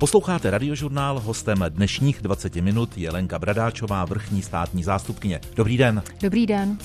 Posloucháte Radiožurnál, hostem dnešních 20 minut je Lenka Bradáčová, vrchní státní zástupkyně. Dobrý den. Dobrý den.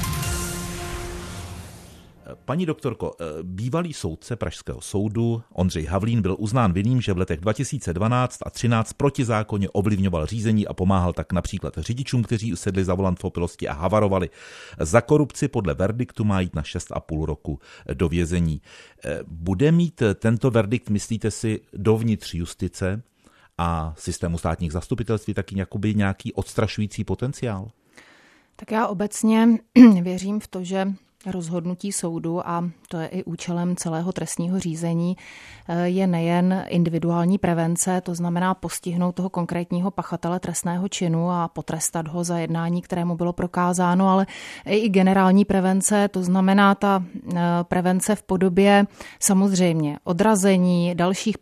Paní doktorko, bývalý soudce Pražského soudu Ondřej Havlín byl uznán vinným, že v letech 2012 a 2013 protizákonně ovlivňoval řízení a pomáhal tak například řidičům, kteří usedli za volant v opilosti a havarovali. Za korupci podle verdiktu má jít na 6,5 roku do vězení. Bude mít tento verdikt, myslíte si, dovnitř justice a systému státních zastupitelství taky nějaký odstrašující potenciál? Tak já obecně věřím v to, že rozhodnutí soudu, a to je i účelem celého trestního řízení, je nejen individuální prevence, to znamená postihnout toho konkrétního pachatele trestného činu a potrestat ho za jednání, kterému bylo prokázáno, ale i generální prevence, to znamená ta prevence v podobě samozřejmě odrazení dalších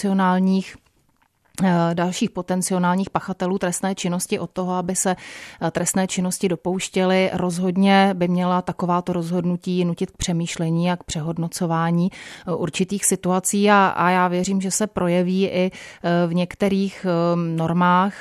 potenciálních pachatelů trestné činnosti od toho, aby se trestné činnosti dopouštěli. Rozhodně by měla takováto rozhodnutí nutit k přemýšlení a k přehodnocování určitých situací a já věřím, že se projeví i v některých normách.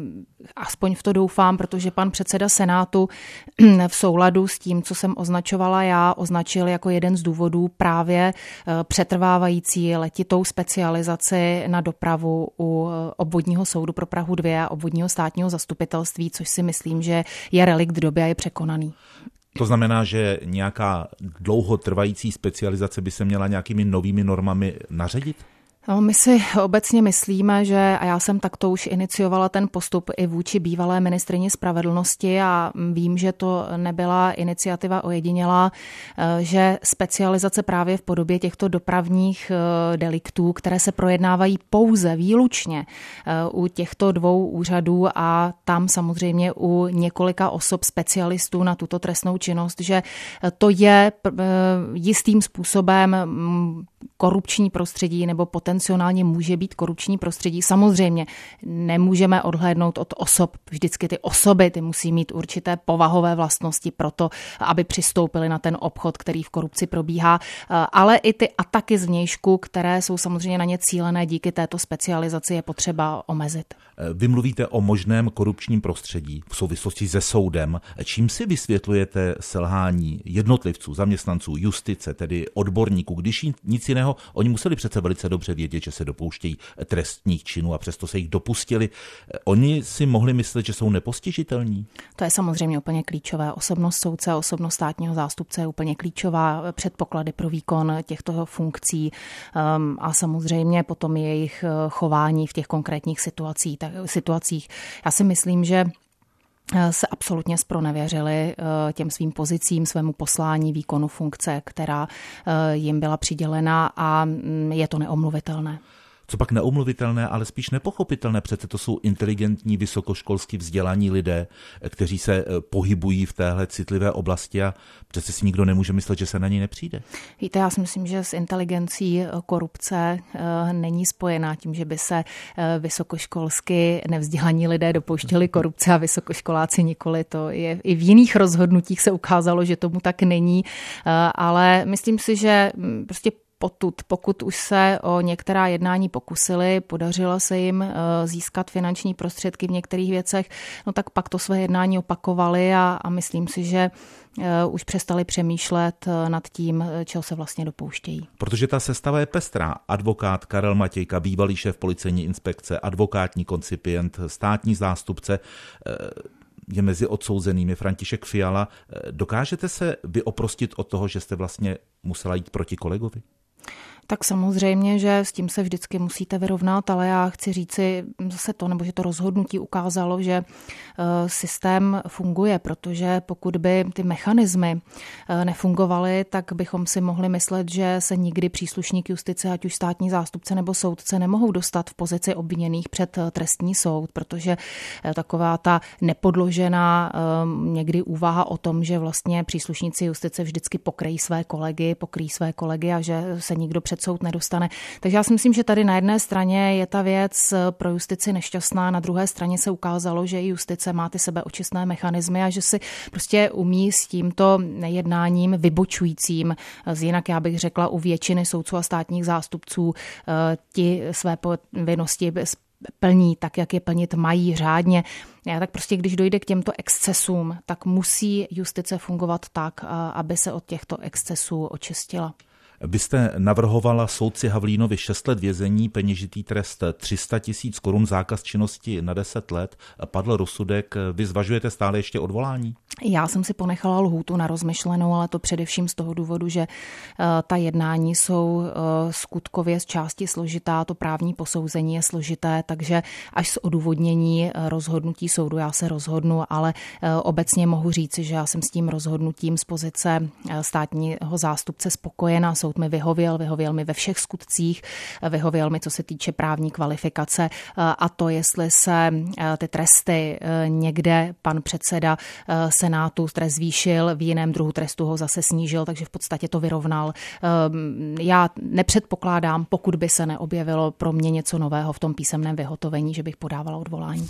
Aspoň v to doufám, protože pan předseda Senátu v souladu s tím, co jsem označovala já, označil jako jeden z důvodů právě přetrvávající letitou specializaci na dopravu u obvodního soudu pro Prahu 2 a obvodního státního zastupitelství, což si myslím, že je relikt doby a je překonaný. To znamená, že nějaká dlouhotrvající specializace by se měla nějakými novými normami naředit? No, my si obecně myslíme, že, a já jsem takto už iniciovala ten postup i vůči bývalé ministryni spravedlnosti a vím, že to nebyla iniciativa ojedinělá, že specializace právě v podobě těchto dopravních deliktů, které se projednávají pouze výlučně u těchto dvou úřadů a tam samozřejmě u několika osob specialistů na tuto trestnou činnost, že to je jistým způsobem korupční prostředí nebo potenciálně může být korupční prostředí. Samozřejmě nemůžeme odhlédnout od osob. Vždycky ty osoby ty musí mít určité povahové vlastnosti pro to, aby přistoupili na ten obchod, který v korupci probíhá, ale i ty ataky zvnějšku, které jsou samozřejmě na ně cílené díky této specializaci, je potřeba omezit. Vy mluvíte o možném korupčním prostředí v souvislosti se soudem. Čím si vysvětlujete selhání jednotlivců, zaměstnanců, justice, tedy odborníků, když nic jiného, oni museli přece velice dobře vědět, že se dopouštějí trestních činů a přesto se jich dopustili. Oni si mohli myslet, že jsou nepostižitelní? To je samozřejmě úplně klíčové. Osobnost soudce a osobnost státního zástupce je úplně klíčová, předpoklady pro výkon těchto funkcí a samozřejmě potom jejich chování v těch konkrétních situacích. Já si myslím, že se absolutně zpronevěřili těm svým pozicím, svému poslání, výkonu funkce, která jim byla přidělena a je to neomluvitelné. Co pak neomluvitelné, ale spíš nepochopitelné. Přece to jsou inteligentní, vysokoškolsky vzdělaní lidé, kteří se pohybují v téhle citlivé oblasti a přece si nikdo nemůže myslet, že se na ní nepřijde. Víte, já si myslím, že s inteligencí korupce není spojená tím, že by se vysokoškolsky nevzdělaní lidé dopouštěli korupce a vysokoškoláci nikoli. To je i v jiných rozhodnutích se ukázalo, že tomu tak není, ale myslím si, že prostě pokud už se o některá jednání pokusili, podařilo se jim získat finanční prostředky v některých věcech, no tak pak to své jednání opakovali a myslím si, že už přestali přemýšlet nad tím, čeho se vlastně dopouštějí. Protože ta sestava je pestrá. Advokát Karel Matějka, bývalý šéf policejní inspekce, advokátní koncipient, státní zástupce, je mezi odsouzenými František Fiala. Dokážete se vy oprostit od toho, že jste vlastně musela jít proti kolegovi? Tak samozřejmě, že s tím se vždycky musíte vyrovnat, ale já chci říci zase to, nebo že to rozhodnutí ukázalo, že systém funguje, protože pokud by ty mechanismy nefungovaly, tak bychom si mohli myslet, že se nikdy příslušník justice, ať už státní zástupce nebo soudce, nemohou dostat v pozici obviněných před trestní soud, protože taková ta nepodložená někdy úvaha o tom, že vlastně příslušníci justice vždycky pokryjí své kolegy a že se nikdo před před soud nedostane. Takže já si myslím, že tady na jedné straně je ta věc pro justici nešťastná, na druhé straně se ukázalo, že i justice má ty sebeočistné mechanismy a že si prostě umí s tímto jednáním vybočujícím, jinak já bych řekla u většiny soudců a státních zástupců, ti své povinnosti plní tak, jak je plnit mají řádně. Tak prostě, když dojde k těmto excesům, tak musí justice fungovat tak, aby se od těchto excesů očistila. Byste navrhovala soudci Havlínovi 6 let vězení, peněžitý trest 300 000 korun, zákaz činnosti na 10 let. Padl rozsudek. Vy zvažujete stále ještě odvolání? Já jsem si ponechala lhůtu na rozmyšlenou, ale to především z toho důvodu, že ta jednání jsou skutkově z části složitá, to právní posouzení je složité, takže až z odůvodnění rozhodnutí soudu já se rozhodnu, ale obecně mohu říci, že já jsem s tím rozhodnutím z pozice státního zástupce spokojená. Soud mi vyhověl mi ve všech skutcích, vyhověl mi, co se týče právní kvalifikace a to, jestli se ty tresty někde pan předseda Senátu trest zvýšil, v jiném druhu trestu ho zase snížil, takže v podstatě to vyrovnal. Já nepředpokládám, pokud by se neobjevilo pro mě něco nového v tom písemném vyhotovení, že bych podávala odvolání.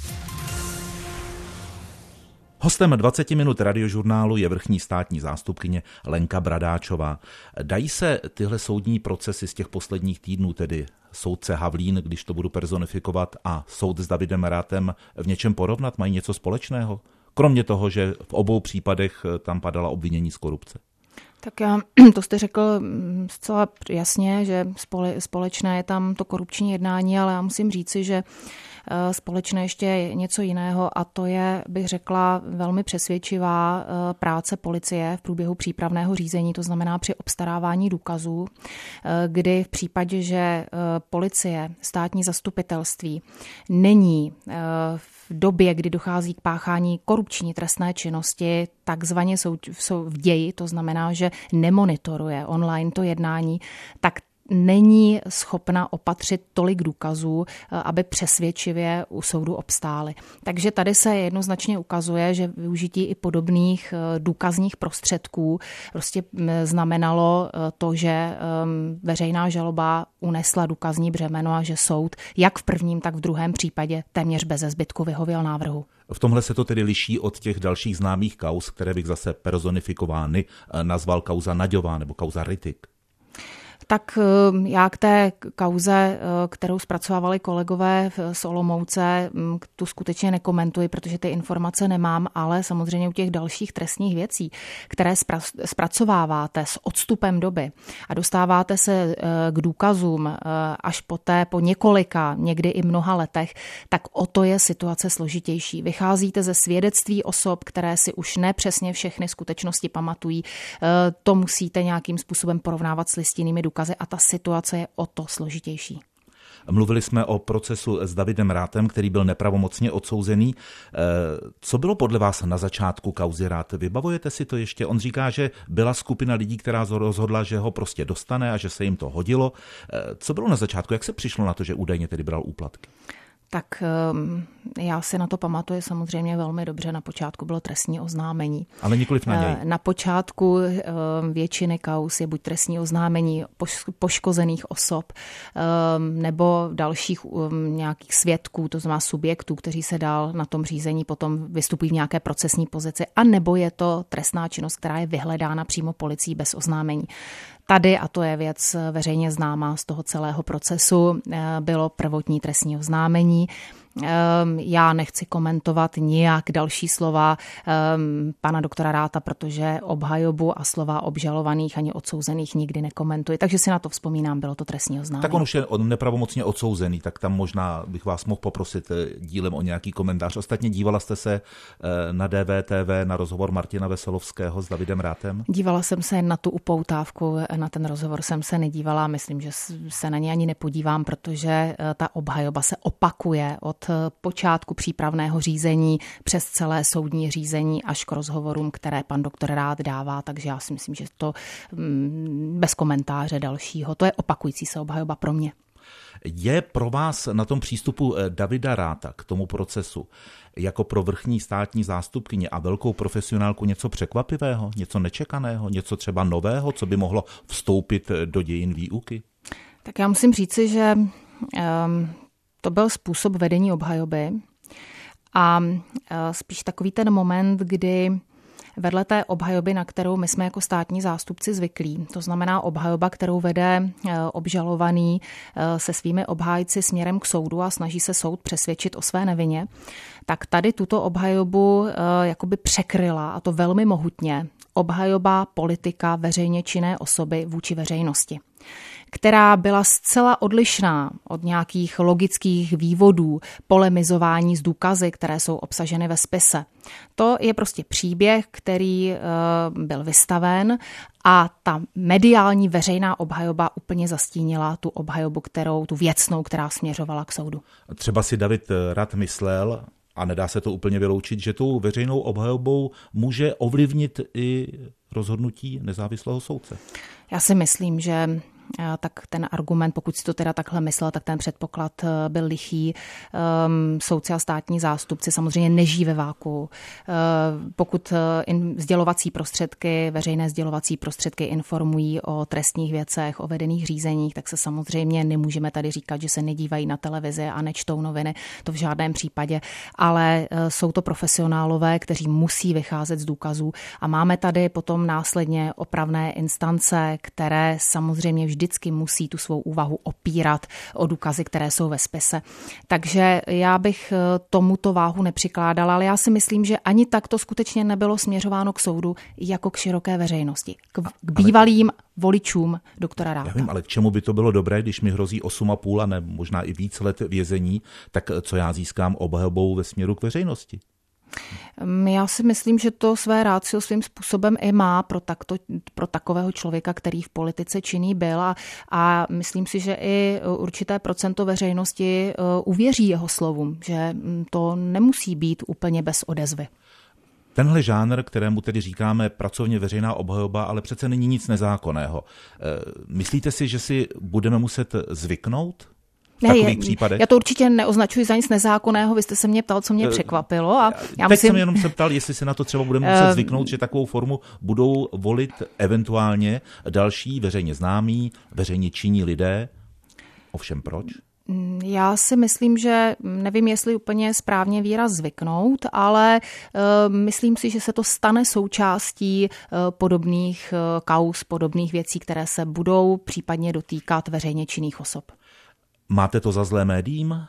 Hostem 20 minut radiožurnálu je vrchní státní zástupkyně Lenka Bradáčová. Dají se tyhle soudní procesy z těch posledních týdnů, tedy soudce Havlín, když to budu personifikovat, a soud s Davidem Rathem v něčem porovnat? Mají něco společného? Kromě toho, že v obou případech tam padala obvinění z korupce. Tak to jste řekl zcela jasně, že společné je tam to korupční jednání, ale já musím říci, že společné ještě je něco jiného a to je, bych řekla, velmi přesvědčivá práce policie v průběhu přípravného řízení, to znamená při obstarávání důkazů, kdy v případě, že policie, státní zastupitelství není v době, kdy dochází k páchání korupční trestné činnosti, takzvaně jsou v ději, to znamená, že nemonitoruje online to jednání, tak není schopna opatřit tolik důkazů, aby přesvědčivě u soudu obstály. Takže tady se jednoznačně ukazuje, že využití i podobných důkazních prostředků prostě znamenalo to, že veřejná žaloba unesla důkazní břemeno a že soud jak v prvním, tak v druhém případě téměř beze zbytku vyhověl návrhu. V tomhle se to tedy liší od těch dalších známých kauz, které bych zase personifikovány nazval kauza Naďová nebo kauza Rittig. Tak já k té kauze, kterou zpracovávali kolegové z Olomouce, tu skutečně nekomentuji, protože ty informace nemám, ale samozřejmě u těch dalších trestních věcí, které zpracováváte s odstupem doby a dostáváte se k důkazům až poté po několika, někdy i mnoha letech, tak o to je situace složitější. Vycházíte ze svědectví osob, které si už nepřesně všechny skutečnosti pamatují. To musíte nějakým způsobem porovnávat s listinnými důkazy a ta situace je o to složitější. Mluvili jsme o procesu s Davidem Rathem, který byl nepravomocně odsouzený. Co bylo podle vás na začátku kauzy Rath? Vybavujete si to ještě? On říká, že byla skupina lidí, která rozhodla, že ho prostě dostane a že se jim to hodilo. Co bylo na začátku? Jak se přišlo na to, že údajně tedy bral úplatky? Tak já si na to pamatuju samozřejmě velmi dobře. Na počátku bylo trestní oznámení. Ale nikoliv na něj. Na počátku většiny kauz je buď trestní oznámení poškozených osob nebo dalších nějakých svědků, to znamená subjektů, kteří se dál na tom řízení potom vystupují v nějaké procesní pozici, a nebo je to trestná činnost, která je vyhledána přímo policií bez oznámení. Tady, a to je věc veřejně známá z toho celého procesu, bylo prvotní trestní oznámení. Já nechci komentovat nijak další slova pana doktora Ratha, protože obhajobu a slova obžalovaných ani odsouzených nikdy nekomentuji. Takže si na to vzpomínám, bylo to trestní oznámení. Tak on už je nepravomocně odsouzený, tak tam možná bych vás mohl poprosit dílem o nějaký komentář. Ostatně dívala jste se na DVTV na rozhovor Martina Veselovského s Davidem Rathem? Dívala jsem se na tu upoutávku, na ten rozhovor jsem se nedívala, myslím, že se na ně ani nepodívám, protože ta obhajoba se opakuje od počátku přípravného řízení přes celé soudní řízení až k rozhovorům, které pan doktor Rath dává, takže já si myslím, že to bez komentáře dalšího, to je opakující se obhajoba pro mě. Je pro vás na tom přístupu Davida Ratha k tomu procesu jako pro vrchní státní zástupkyni a velkou profesionálku něco překvapivého, něco nečekaného, něco třeba nového, co by mohlo vstoupit do dějin výuky? Tak já musím říci, že to byl způsob vedení obhajoby a spíš takový ten moment, kdy vedle té obhajoby, na kterou my jsme jako státní zástupci zvyklí, to znamená obhajoba, kterou vede obžalovaný se svými obhájci směrem k soudu a snaží se soud přesvědčit o své nevině, tak tady tuto obhajobu jakoby překryla, a to velmi mohutně, obhajoba politika veřejně činné osoby vůči veřejnosti, která byla zcela odlišná od nějakých logických vývodů, polemizování s důkazy, které jsou obsaženy ve spise. To je prostě příběh, který byl vystaven a ta mediální veřejná obhajoba úplně zastínila tu obhajobu, tu věcnou, která směřovala k soudu. Třeba si David Rath myslel, a nedá se to úplně vyloučit, že tou veřejnou obhajobou může ovlivnit i rozhodnutí nezávislého soudce. Já si myslím, že tak ten argument, pokud si to teda takhle myslel, tak ten předpoklad byl lichý. Soudci a státní zástupci samozřejmě nežijí ve váku. Pokud sdělovací prostředky, veřejné sdělovací prostředky informují o trestních věcech, o vedených řízeních, tak se samozřejmě nemůžeme tady říkat, že se nedívají na televizi a nečtou noviny, to v žádném případě, ale jsou to profesionálové, kteří musí vycházet z důkazů a máme tady potom následně opravné instance, které samozřejmě vždycky musí tu svou úvahu opírat o důkazy, které jsou ve spise. Takže já bych tomuto váhu nepřikládala, ale já si myslím, že ani tak to skutečně nebylo směřováno k soudu jako k široké veřejnosti, k bývalým voličům doktora Ratha. Já vím, ale k čemu by to bylo dobré, když mi hrozí 8,5 a ne možná i víc let vězení, tak co já získám obhajobou ve směru k veřejnosti? Já si myslím, že to své rácio svým způsobem i má pro takového člověka, který v politice činný byl a myslím si, že i určité procento veřejnosti uvěří jeho slovům, že to nemusí být úplně bez odezvy. Tenhle žánr, kterému tedy říkáme pracovně veřejná obhajoba, ale přece není nic nezákonného. Myslíte si, že si budeme muset zvyknout? Já to určitě neoznačuji za nic nezákonného, vy jste se mě ptal, co mě překvapilo. A jsem jenom se ptal, jestli se na to třeba budeme muset zvyknout, že takovou formu budou volit eventuálně další veřejně známí, veřejně činní lidé. Ovšem proč? Já si myslím, že nevím, jestli úplně správně výraz zvyknout, ale myslím si, že se to stane součástí podobných kauz, podobných věcí, které se budou případně dotýkat veřejně činných osob. Máte to za zlé médiím?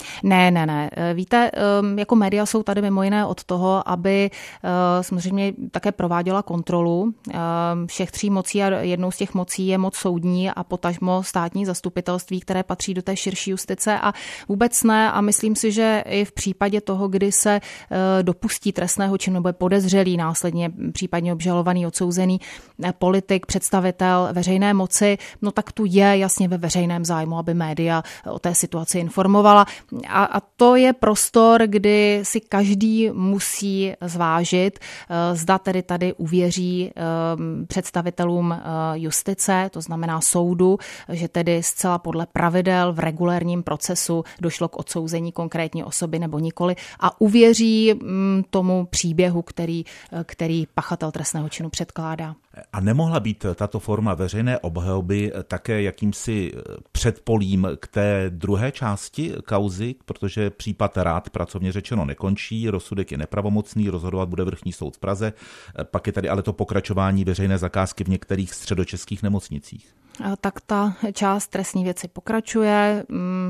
Ne. Víte, jako média jsou tady mimo jiné od toho, aby samozřejmě také prováděla kontrolu všech tří mocí a jednou z těch mocí je moc soudní a potažmo státní zastupitelství, které patří do té širší justice a vůbec ne a myslím si, že i v případě toho, kdy se dopustí trestného činu nebo je podezřelý následně případně obžalovaný, odsouzený politik, představitel veřejné moci, no tak tu je jasně ve veřejném zájmu, aby média o té situaci informovala. A to je prostor, kdy si každý musí zvážit, zda tedy tady uvěří představitelům justice, to znamená soudu, že tedy zcela podle pravidel v regulérním procesu došlo k odsouzení konkrétní osoby nebo nikoli a uvěří tomu příběhu, který pachatel trestného činu předkládá. A nemohla být tato forma veřejné obhajoby také jakýmsi předpolím k té druhé části kauzy, protože případ Rath pracovně řečeno nekončí, rozsudek je nepravomocný, rozhodovat bude Vrchní soud v Praze, pak je tady ale to pokračování veřejné zakázky v některých středočeských nemocnicích. Tak ta část trestní věci pokračuje.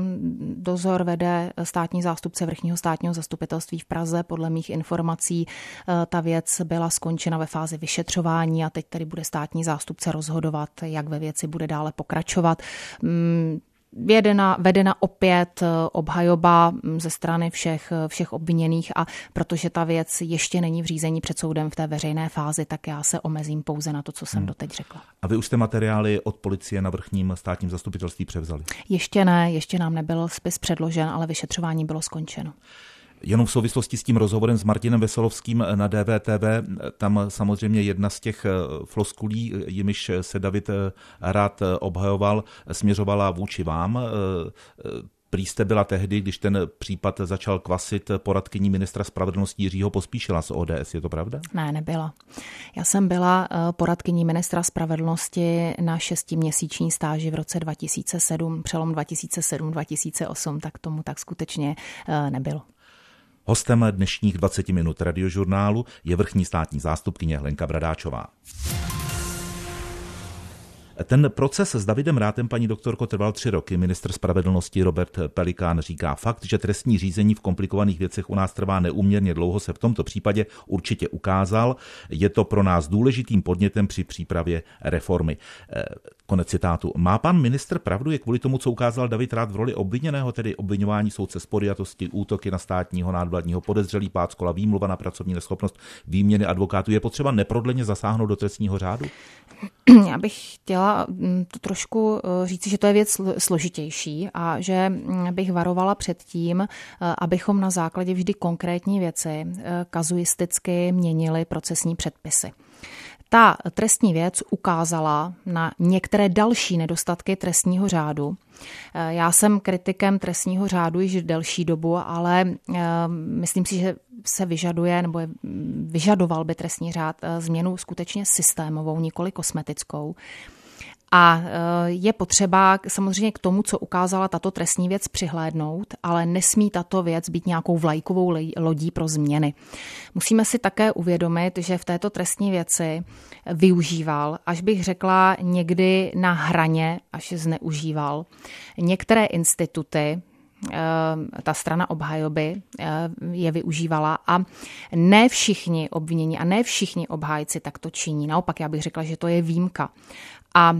Dozor vede státní zástupce Vrchního státního zastupitelství v Praze. Podle mých informací ta věc byla skončena ve fázi vyšetřování a teď tady bude státní zástupce rozhodovat, jak ve věci bude dále pokračovat. Vedena opět obhajoba ze strany všech obviněných a protože ta věc ještě není v řízení před soudem v té veřejné fázi, tak já se omezím pouze na to, co jsem doteď řekla. A vy už jste materiály od policie na Vrchním státním zastupitelství převzali? Ještě ne, ještě nám nebyl spis předložen, ale vyšetřování bylo skončeno. Jenom v souvislosti s tím rozhovorem s Martinem Veselovským na DVTV, tam samozřejmě jedna z těch floskulí, jimiž se David Rath obhajoval, směřovala vůči vám. Prý jste byla tehdy, když ten případ začal kvasit, poradkyní ministra spravedlnosti Jiřího Pospíšila z ODS, je to pravda? Ne, nebyla. Já jsem byla poradkyní ministra spravedlnosti na 6měsíční stáži v roce 2007, přelom 2007-2008, tak tomu tak skutečně nebylo. Hostem dnešních 20 minut Radiožurnálu je vrchní státní zástupkyně Lenka Bradáčová. Ten proces s Davidem Rathem, paní doktorko, trval 3 roky. Ministr spravedlnosti Robert Pelikán říká, fakt, že trestní řízení v komplikovaných věcech u nás trvá neúměrně dlouho, se v tomto případě určitě ukázal. Je to pro nás důležitým podnětem při přípravě reformy. Konec citátu. Má pan ministr pravdu? Je kvůli tomu, co ukázal David Rath v roli obviněného, tedy obviňování soudce z podjatosti, útoky na státního nadvládního podezřelý, pád z kola, výmluva na pracovní neschopnost, výměny advokátů? Je potřeba neprodleně zasáhnout do trestního řádu? Já bych chtěla to trošku říci, že to je věc složitější a že bych varovala před tím, abychom na základě vždy konkrétní věci kazuisticky měnili procesní předpisy. Ta trestní věc ukázala na některé další nedostatky trestního řádu. Já jsem kritikem trestního řádu již delší dobu, ale myslím si, že se vyžaduje, nebo vyžadoval by trestní řád změnu skutečně systémovou, nikoli kosmetickou. A je potřeba samozřejmě k tomu, co ukázala tato trestní věc, přihlédnout, ale nesmí tato věc být nějakou vlajkovou lodí pro změny. Musíme si také uvědomit, že v této trestní věci využíval, až bych řekla někdy na hraně, až zneužíval některé instituty, ta strana obhajoby je využívala a ne všichni obvinění a ne všichni obhájci tak to činí. Naopak já bych řekla, že to je výjimka. A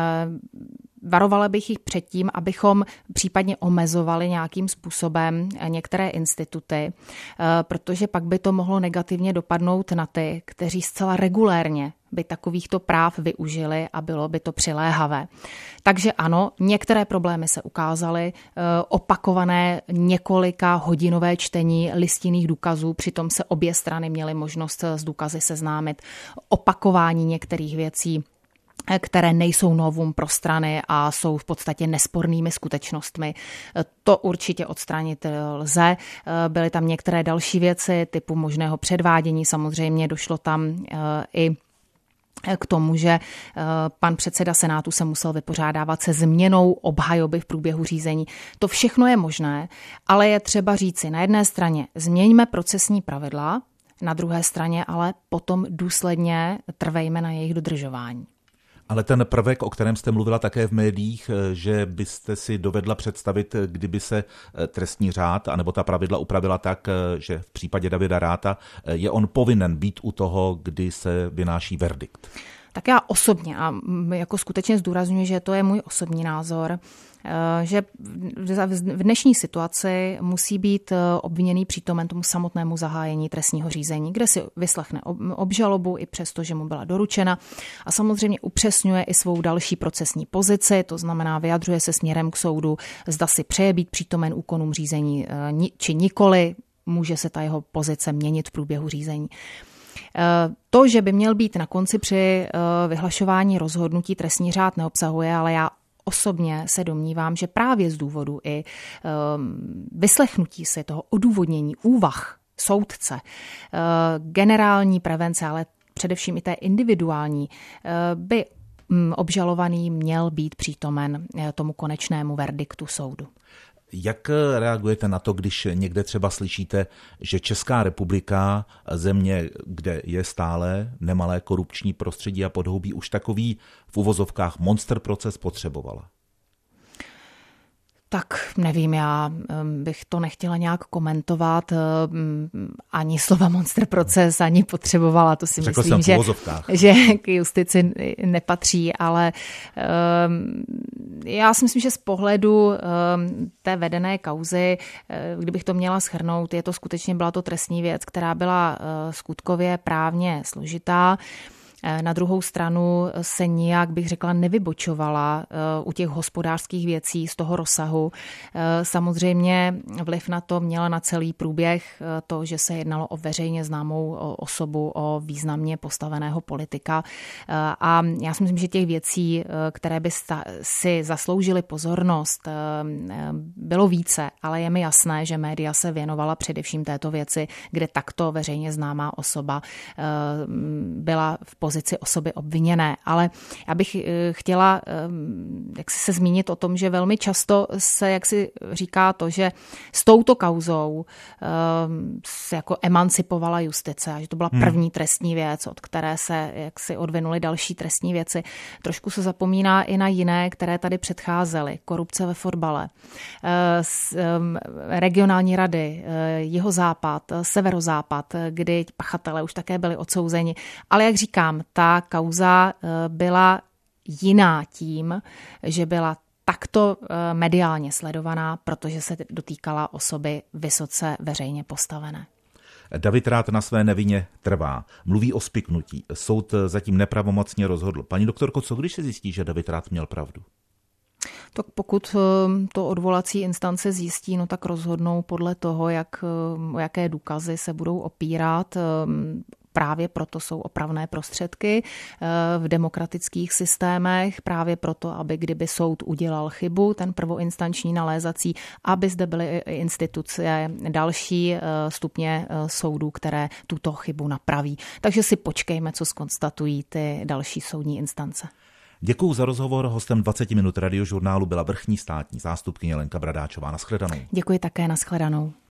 varovala bych jich před tím, abychom případně omezovali nějakým způsobem některé instituty, protože pak by to mohlo negativně dopadnout na ty, kteří zcela regulérně by takovýchto práv využili a bylo by to přiléhavé. Takže ano, některé problémy se ukázaly, opakované několika hodinové čtení listinných důkazů, přitom se obě strany měly možnost s důkazy seznámit, opakování některých věcí, které nejsou novum pro strany a jsou v podstatě nespornými skutečnostmi. To určitě odstranit lze. Byly tam některé další věci typu možného předvádění. Samozřejmě došlo tam i k tomu, že pan předseda Senátu se musel vypořádávat se změnou obhajoby v průběhu řízení. To všechno je možné, ale je třeba říci, na jedné straně změňme procesní pravidla, na druhé straně ale potom důsledně trvejme na jejich dodržování. Ale ten prvek, o kterém jste mluvila také v médiích, že byste si dovedla představit, kdyby se trestní řád anebo ta pravidla upravila tak, že v případě Davida Ratha je on povinen být u toho, kdy se vynáší verdikt. Tak já osobně, a jako skutečně zdůrazňuji, že to je můj osobní názor, že v dnešní situaci musí být obviněný přítomen tomu samotnému zahájení trestního řízení, kde si vyslechne obžalobu i přesto, že mu byla doručena a samozřejmě upřesňuje i svou další procesní pozici, to znamená vyjadřuje se směrem k soudu, zda si přeje být přítomen úkonům řízení či nikoli, může se ta jeho pozice měnit v průběhu řízení. To, že by měl být na konci při vyhlašování rozhodnutí, trestní řád neobsahuje, ale já osobně se domnívám, že právě z důvodu i vyslechnutí si toho odůvodnění úvah soudce, generální prevence, ale především i té individuální, by obžalovaný měl být přítomen tomu konečnému verdiktu soudu. Jak reagujete na to, když někde třeba slyšíte, že Česká republika, země, kde je stále nemalé korupční prostředí a podhoubí, už takový v uvozovkách monster proces potřebovala? Tak nevím, já bych to nechtěla nějak komentovat, ani slova monster proces, ani potřebovala, to si myslím, že k justici nepatří, ale já si myslím, že z pohledu té vedené kauzy, kdybych to měla shrnout, byla to trestní věc, která byla skutkově právně složitá. Na druhou stranu se nijak, bych řekla, nevybočovala u těch hospodářských věcí z toho rozsahu. Samozřejmě vliv na to měla na celý průběh to, že se jednalo o veřejně známou osobu, o významně postaveného politika. A já si myslím, že těch věcí, které by si zasloužily pozornost, bylo více, ale je mi jasné, že média se věnovala především této věci, kde takto veřejně známá osoba byla v pozici osoby obviněné. Ale já bych chtěla se zmínit o tom, že velmi často se jaksi říká to, že s touto kauzou se jako emancipovala justice, že to byla první trestní věc, od které se jaksi odvinuly další trestní věci. Trošku se zapomíná i na jiné, které tady předcházely. Korupce ve fotbale, regionální rady, jihozápad, severozápad, kdy pachatelé už také byli odsouzeni. Ale jak říkám, ta kauza byla jiná tím, že byla takto mediálně sledovaná, protože se dotýkala osoby vysoce veřejně postavené. David Rath na své nevině trvá. Mluví o spiknutí. Soud zatím nepravomocně rozhodl. Paní doktorko, co když se zjistí, že David Rath měl pravdu? Tak pokud to odvolací instance zjistí, no tak rozhodnou podle toho, o jaké důkazy se budou opírat. Právě proto jsou opravné prostředky v demokratických systémech, právě proto, aby kdyby soud udělal chybu, ten prvoinstanční nalézací, aby zde byly instituce další stupně soudů, které tuto chybu napraví. Takže si počkejme, co zkonstatují ty další soudní instance. Děkuju za rozhovor. Hostem 20 minut Radiožurnálu byla vrchní státní zástupkyně Lenka Bradáčová. Nashledanou. Děkuji také, nashledanou.